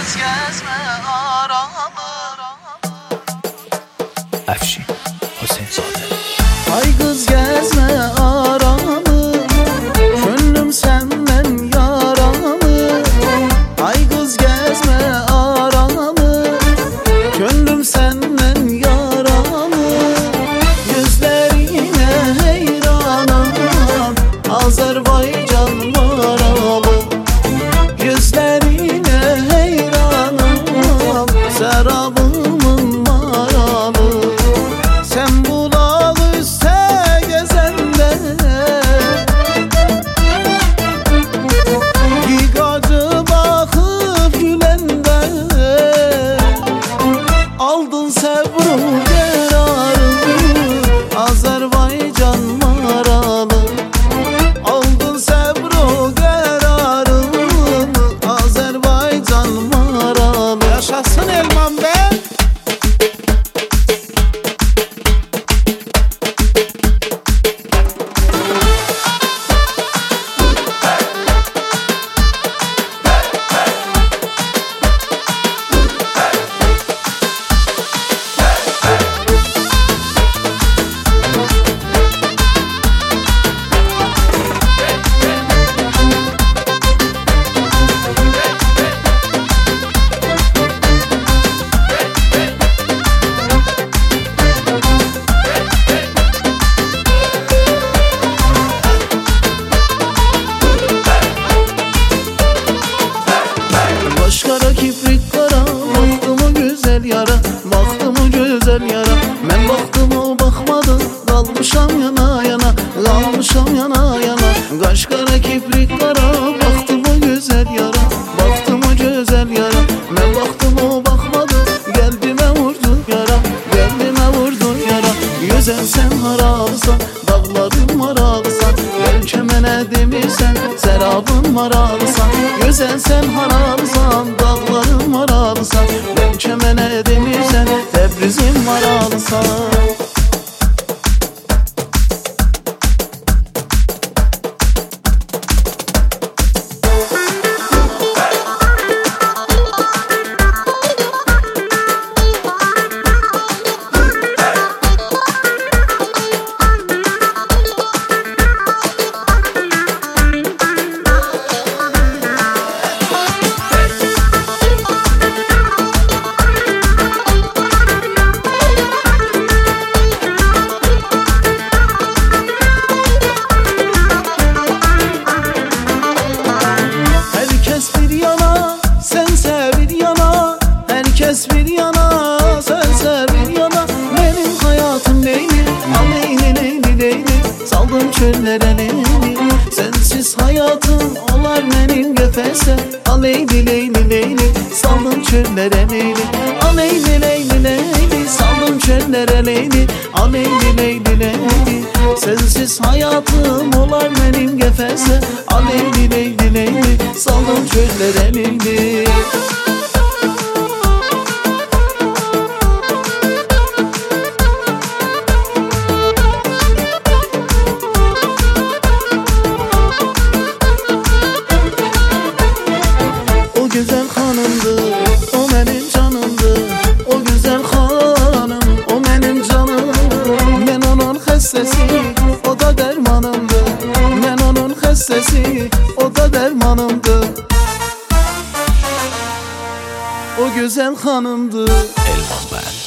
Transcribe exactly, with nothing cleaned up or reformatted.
kız gezme aralı. Əfşin Hüseynzadə. Ay kız gezme aralı, gönlüm senden yaralı. Ay kız gezme aralı, gönlüm senden yaralı. Gözlerine heyranım, Azerbaycan maralı. Gözlerine heyranım, serabımın maralı. Sen bulal üstte gezende, Gigacı bakıp gülende, aldın sevru kararı, Azerbaycan maralı. Aldın sevru kararı, Azerbaycan maralı. Yaşasın Elman be! Baş kara kiprik kara, baktım o güzel yara, baktım o güzel yara. Ben baktım o bakmadı, kalmışam yana yana, kalmışam yana yana. Kaş kara kiprik kara, baktım o güzel yara, baktım o güzel yara. Ben baktım o bakmadı, gelbime vurdu yara, gelbime vurdu yara. Güzel sen haralısan, dağların maralısan, belki mene demirsen, serabın maralısan. Güzel sen haralısan, dağların maralısan, belki mene demirsen, Tebrizin maralısan. Herkes bir yana, sense bir yana. Benim hayatım Leyli, aleyli leyli leyli. Saldım çöllere leyli, sensiz hayatım olar benim gefese. Aleyli leyli leyli, saldım çöllere leyli. Aleyli leyli leyli, saldım çöllere leyli. Aleyli leyli leyli, sensiz hayatım olar benim gefese. Aleyli leyli leyli, saldım çöllere leyli. O güzel hanımdı, o benim canımdı. O güzel hanım, o benim canım. Ben onun hastası, o da dermanımdı. Ben onun hastası, o da dermanımdı. O güzel hanımdı. Elvan Band.